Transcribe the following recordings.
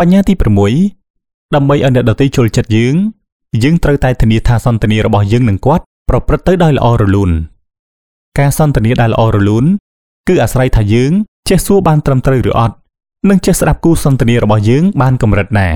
បញ្ហាទី6ដើម្បីឲ្យអ្នកដទៃចូលចិត្តយើងត្រូវតែធានាថាសន្ទនារបស់យើងនឹងគាត់ប្រព្រឹត្តទៅដោយល្អរលូនការសន្ទនាដែលល្អរលូនគឺអាស្រ័យថាយើងចេះសួរបានត្រឹមត្រូវឬអត់និងចេះស្ដាប់គូសន្ទនារបស់យើងបានកម្រិតណា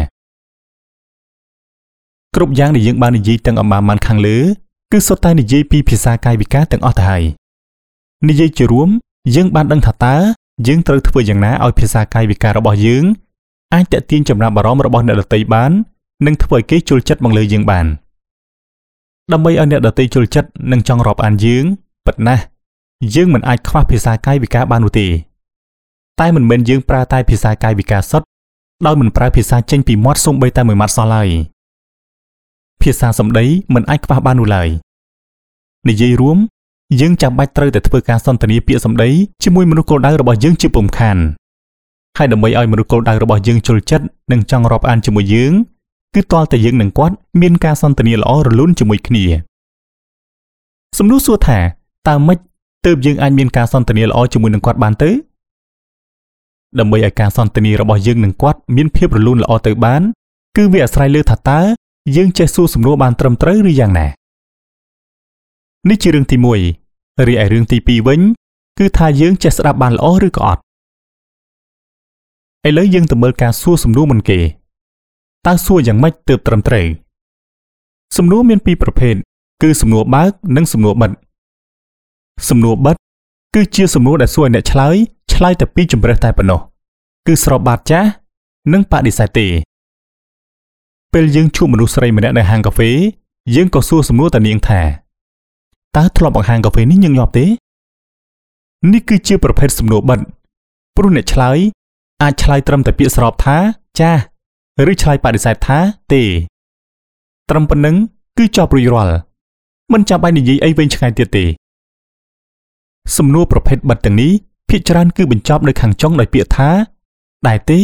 គ្រប់យ៉ាងដែលយើងបាននិយាយទាំងអំបានខាងលើគឺសុទ្ធតែនិយាយពីភាសាកាយវិការទាំងអស់ទៅហើយនិយាយជារួមយើងបានដឹងថាតើយើងត្រូវធ្វើយ៉ាងណាឲ្យភាសាកាយវិការរបស់យើងអាចទាក់ទាញចំណាប់អារម្មណ៍របស់អ្នកដទៃបាននិងធ្វើឲ្យគេចូលចិត្តមកលើយើងបានដើម្បីឲ្យអ្នកដទៃចូលចិត្តនិងចង់រាប់អានយើងពិតណាស់យើងមិនអាចខ្វះភាសាកាយវិការបាននោះទេតែមិនមែនយើងប្រើតែភាសាកាយវិការសុទ្ធដោយមិនប្រើភាសាចេញពីមាត់សូម្បីតែមួយម៉ាត់សោះឡើយភាសាសម្ដីមិនអាចខ្វះបាននោះឡើយនិយាយរួមយើងចាំបាច់ត្រូវតែធ្វើការសន្ទនាពាក្យសម្ដីជាមួយមនុស្សគោលដៅរបស់យើងជាពុំខានហើយដើម្បីឲ្យមនុស្សគោលដៅរបស់យើងចូលចិត្តនិងចង់រាប់អានជាមួយយើងគឺទាល់តែយើងនិងគាត់មានការសន្ទនាល្អរលូនជាមួយគ្នាសំណួរសួរថាតើម៉េចទើបយើងអាចមានការសន្ទនាល្អជាមួយនឹងគាត់បានទៅដើម្បីឲ្យការសន្ទនារបស់យើងនិងគាត់មានភាពរលូនល្អទៅបានគឺវាអាស្រ័យលើថាតើយើងចេះសួរសំណួរបានត្រឹមត្រូវឬយ៉ាងណានេះជារឿងទី1រីឯរឿងទី2វិញគឺថាយើងចេះស្ដាប់បានល្អឬក៏អត់ឥឡូវយើងទៅមើលការសួរសំណួរមុនគេតើសួរយ៉ាងម៉េចទើបត្រឹមត្រូវសំណួរមានពីរប្រភេទគឺសំណួរបើកនិងសំណួរបិទសំណួរបិទគឺជាសំណួរដែលសួរឲ្យអ្នកឆ្លើយតែពីរជម្រើសតែប៉ុណ្ណោះគឺស្របបាតចាស់និងបដិសេធទេពេលយើងជួបមនុស្សស្រីម្នាក់នៅហាងកាហ្វេយើងក៏សួរសំណួរតានាងថាតើធ្លាប់មកហាងកាហ្វេនេះញឹកញាប់ទេនេះគឺជាប្រភេទសំណួរបិទព្រោះអ្នកឆ្លើយអាចឆ្លើយត្រឹមតែពាក្យស្របថាចាស់ឬឆ្លើយបដិសេធថាទេត្រឹមប៉ុណ្្នឹងគឺចប់រួចរាល់មិនចាំបាច់និយាយអីវែងឆ្ងាយទៀតទេសំណួរប្រភេទបិទទាំងនេះភាគច្រើនគឺបញ្ចប់នៅខាងចុងដោយពាក្យថាដែរទេ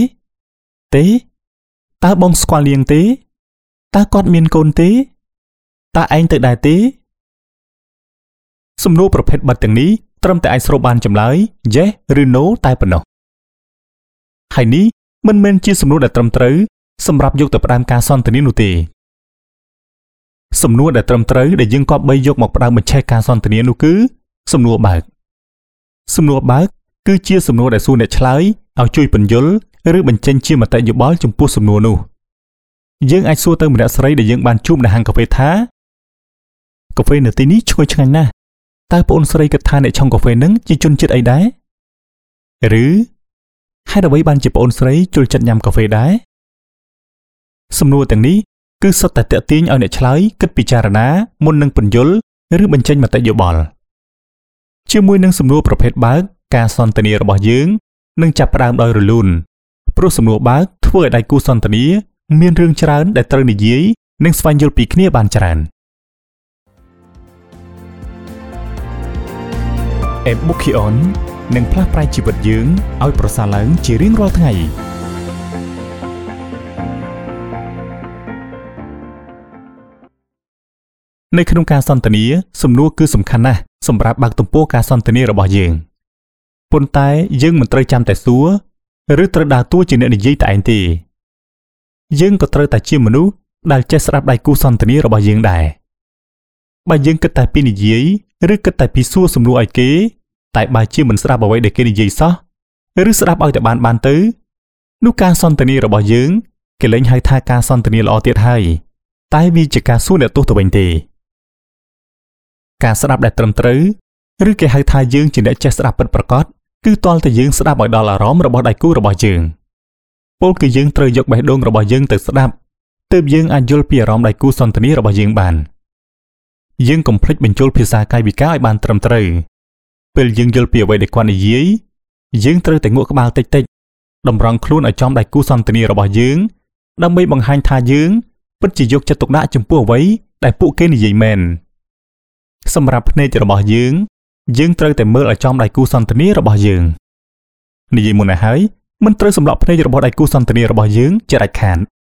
តើបងស្គាល់នាងទេតើគាត់មានកូនទេតើឯងទៅដែរទេសំណួរប្រភេទបិទទាំងនេះត្រឹមតែអាចស្រូបបានចម្លើយ yes ឬ no តែប៉ុណ្ណោះហើយនេះមិនមែនជាសំណួរដែលត្រឹមត្រូវសម្រាប់យកទៅផ្ដើមការសន្ទនានោះទេសំណួរដែលត្រឹមត្រូវដែលយើងគប្បីយកមកផ្ដើមបញ្ឆេះការសន្ទនានោះគឺសំណួរបើកសំណួរបើកគឺជាសំណួរដែលសួរអ្នកឆ្លើយឲ្យជួយពន្យល់ឬបញ្ចេញជាមតិយោបល់ចំពោះសំណួរនោះយើងអាចសួរទៅម្នាក់ស្រីដែលយើងបានជួបនៅហាងកាហ្វេថាកាហ្វេនៅទីនេះឈ្ងុយឆ្ងាញ់ណាស់តើប្អូនស្រីគិតថាអ្នកឆុងកាហ្វេនឹងជាជនជាតិអីដែរឬហេតុអ្វីបានជាប្អូនស្រីចូលចិត្តញ៉ាំកាហ្វេដែរសំណួរទាំងនេះគឺសុទ្ធតែទាក់ទាញឲ្យអ្នកឆ្លើយគិតពិចារណាមុននឹងពន្យល់ឬបញ្ចេញមតិយោបល់ជាមួយនឹងសំណួរប្រភេទបើកការសន្ទនារបស់យើងនឹងចាប់ផ្ដើមដោយរលូនព្រោះសំណួរបើកធ្វើឲ្យដៃគូសន្ទនាមានរឿងច្រើនដែលត្រូវនិយាយនិងស្វែងយល់ពីគ្នាបានច្រើនEbukion នឹងផ្លាស់ប្រែជីវិតយើងឲ្យប្រសើរឡើងជារៀងរាល់ថ្ងៃនៅក្នុងការសន្ទនាសំណួរគឺសំខាន់ណាស់សម្រាប់បើកទំព័រការសន្ទនារបស់យើងប៉ុន្តែយើងមិនត្រូវចាំតែសួរឬត្រូវដើរតួជាអ្នកនិយាយតែឯងទេយើងក៏ត្រូវតែជាមនុស្សដែលចេះស្ដាប់ដៃគូសន្ទនារបស់យើងដែរបើយើងគិតតែពីនិយាយឬគិតតែពីសួរសំណួរឲ្យគេតែបើជាមិនស្ដាប់អ្វីដែលគេនិយាយសោះឬស្ដាប់ឲ្យតែបានទៅនោះការសន្ទនារបស់យើងគេលែងហៅថាការសន្ទនាល្អទៀតហើយតែវាជាការសួរអ្នកទោសទៅវិញទេការស្ដាប់ដែលត្រឹមត្រូវឬគេហៅថាយើងជាអ្នកចេះស្ដាប់ពិតប្រាកដគឺទាល់តែយើងស្ដាប់ឲ្យដល់អារម្មណ៍របស់ដៃគូរបស់យើងពោលគឺយើងត្រូវយកបេះដូងរបស់យើងទៅស្ដាប់ទើបយើងអាចយល់ពីអារម្មណ៍ដៃគូសន្ទនារបស់យើងបានយើងកុំភ្លេចបញ្ចូលភាសាកាយវិការឲ្យបានត្រឹមត្រូវពេលយើងយល់ពីអ្វីដែលគាត់និយាយយើងត្រូវតែងក់ក្បាលតិចតម្រង់ខ្លួនឲ្យចំដៃគូសន្ទនារបស់យើងដើម្បីបង្ហាញថាយើងពិតជាយកចិត្តទុកដាក់ចំពោះអ្វីដែលពួកគេនិយាយមែនសម្រាប់ភ្នែករបស់យើងត្រូវតែមើលឲ្យចំដៃគូសន្ទនារបស់យើងនិយាយមុនឲ្យហើយមិនត្រូវសម្លក់ភ្នែករបស់ដៃគូសន្ទនារបស់យើងជាដាច់ខាត